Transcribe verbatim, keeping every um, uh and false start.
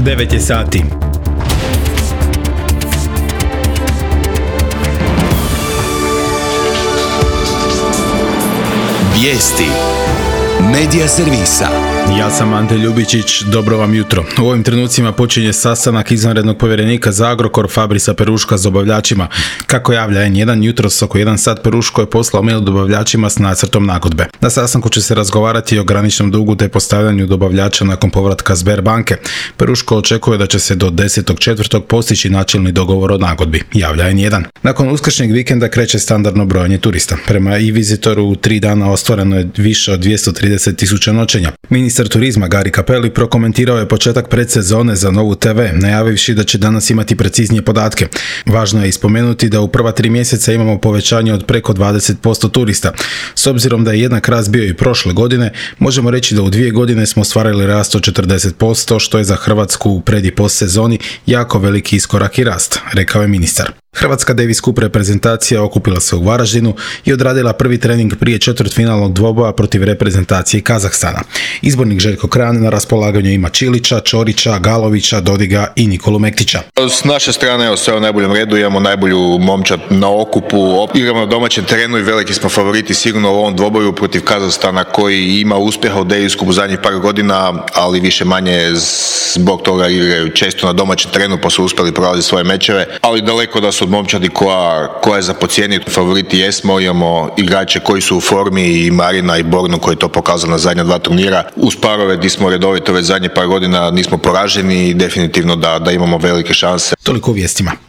devet je sati. Vijesti Medija servisa. Ja sam Ante Ljubičić, dobro vam jutro. U ovim trenucima počinje sastanak izvanrednog povjerenika za Agrokor Fabrisa Peruška s dobavljačima. Kako javlja en jedan, jutros oko jedan sat Peruško je poslao mail dobavljačima s nacrtom nagodbe. Na sastanku će se razgovarati o graničnom dugu te postavljanju dobavljača nakon povratka Sberbanke. Peruško očekuje da će se do desetog četvrtog postići načelni dogovor o nagodbi, javlja en jedan. Nakon uskršnjeg vikenda kreće standardno brojanje turista. Prema e-vizitoru u tri dana ostvareno je više od dvjesto trideset tisuća noćenja. Ministar turizma Gari Cappelli prokomentirao je početak predsezone za Novu te ve, najavivši da će danas imati preciznije podatke. Važno je ispomenuti da u prva tri mjeseca imamo povećanje od preko dvadeset posto turista. S obzirom da je jednak rast bio i prošle godine, možemo reći da u dvije godine smo ostvarili rast od četrdeset posto, što je za Hrvatsku u pred i post sezoni jako veliki iskorak i rast, rekao je ministar. Hrvatska Davis Cup reprezentacija okupila se u Varaždinu i odradila prvi trening prije četvrtfinalnog dvoboja protiv reprezentacije Kazahstana. Izbornik Željko Kran na raspolaganju ima Čilića, Čorića, Galovića, Dodiga i Nikolu Mektića. S naše strane evo, sve u najboljem redu, imamo najbolju momčad na okupu, igramo na domaćem terenu i veliki smo favoriti sigurno u ovom dvoboju protiv Kazahstana koji ima uspjeha u Davis Cupu zadnjih par godina, ali više manje zbog toga igraju često na domaćem terenu pa su uspjeli prolaziti svoje mečeve, ali daleko da su od momčadi koja, koja je za podcijeniti. Favoriti jesmo, imamo igrače koji su u formi i Marina i Bornu koji je to pokazali na zadnja dva turnira. Uz parove gdje smo redovito već zadnje par godina nismo poraženi i definitivno da, da imamo velike šanse. Toliko u vijestima.